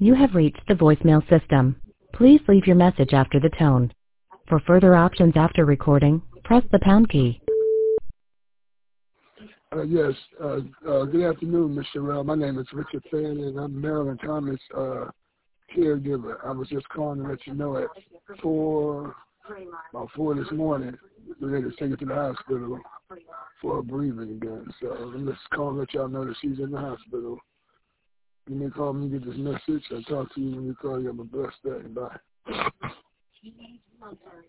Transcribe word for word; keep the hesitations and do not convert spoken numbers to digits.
You have reached the voicemail system. Please leave your message after the tone. For further options after recording, press the pound key. Uh, yes, uh, uh, good afternoon, Miz Sherelle. My name is Richard Fann, and I'm Marilyn Thomas' uh, caregiver. I was just calling to let you know at four, about four this morning, we had to take her to the hospital for her breathing again. So I'm just calling to let y'all know that she's in the hospital. You may call me, get this message. I'll talk to you when you call you. Have a blessed day. Bye.